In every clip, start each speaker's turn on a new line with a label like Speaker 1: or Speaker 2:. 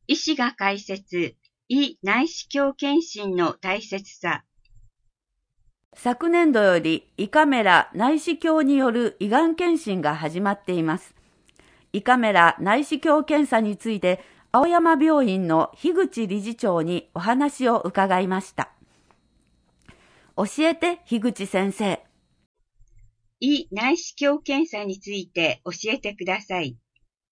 Speaker 1: 医師が解説、胃内視鏡検診の大切さ。
Speaker 2: 昨年度より胃カメラ内視鏡による胃がん検診が始まっています。胃カメラ内視鏡検査について、青山病院の樋口理事長にお話を伺いました。教えて、樋口先生。
Speaker 1: 胃内視鏡検査について教えてください。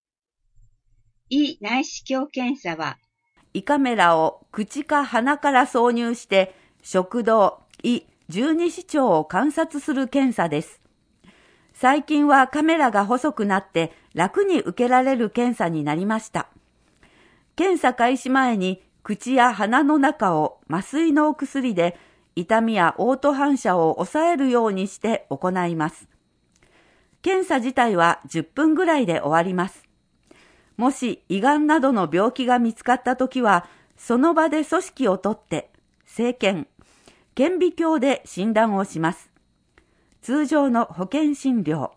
Speaker 1: 胃内視鏡検査は、
Speaker 2: 胃カメラを口か鼻から挿入して、食道、胃、十二指腸を観察する検査です。最近はカメラが細くなって楽に受けられる検査になりました。検査開始前に口や鼻の中を麻酔のお薬で痛みや嘔吐反射を抑えるようにして行います。検査自体は10分ぐらいで終わります。もし胃がんなどの病気が見つかったときは、その場で組織を取って、生検、顕微鏡で診断をします。通常の保険診療。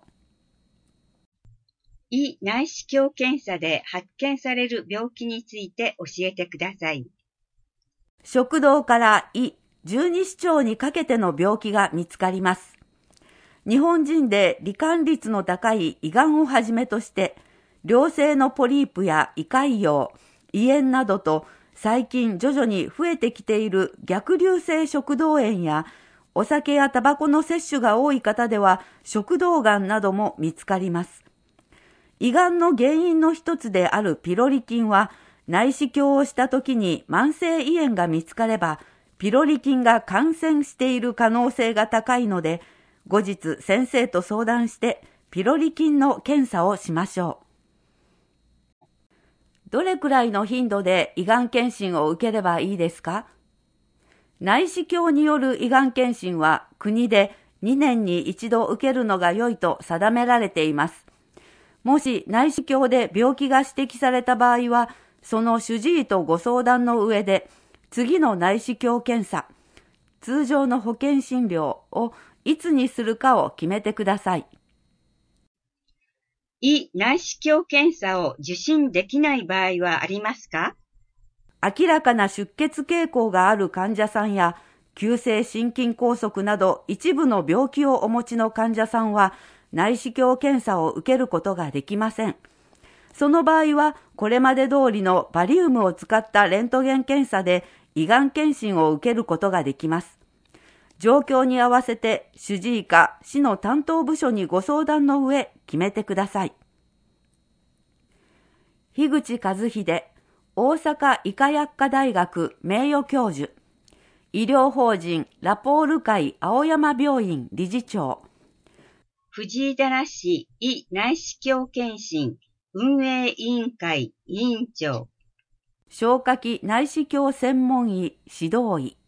Speaker 1: 胃内視鏡検査で発見される病気について教えてください。
Speaker 2: 食道から胃、十二指腸にかけての病気が見つかります。日本人で罹患率の高い胃がんをはじめとして、良性のポリープや胃潰瘍、胃炎などと最近徐々に増えてきている逆流性食道炎やお酒やタバコの摂取が多い方では食道がんなども見つかります。胃がんの原因の一つであるピロリ菌は内視鏡をした時に慢性胃炎が見つかればピロリ菌が感染している可能性が高いので後日先生と相談してピロリ菌の検査をしましょう。どれくらいの頻度で胃がん検診を受ければいいですか？内視鏡による胃がん検診は国で2年に一度受けるのが良いと定められています。もし内視鏡で病気が指摘された場合は、その主治医とご相談の上で、次の内視鏡検査、通常の保険診療をいつにするかを決めてください。
Speaker 1: 胃内視鏡検査を受診できない場合はありますか？
Speaker 2: 明らかな出血傾向がある患者さんや、急性心筋梗塞など一部の病気をお持ちの患者さんは、内視鏡検査を受けることができません。その場合は、これまで通りのバリウムを使ったレントゲン検査で胃がん検診を受けることができます。状況に合わせて主治医か市の担当部署にご相談の上決めてください。樋口和秀、大阪医科薬科大学名誉教授、医療法人ラポール会青山病院理事長、
Speaker 1: 藤井棚市胃内視鏡検診運営委員会委員長、
Speaker 2: 消化器内視鏡専門医指導医、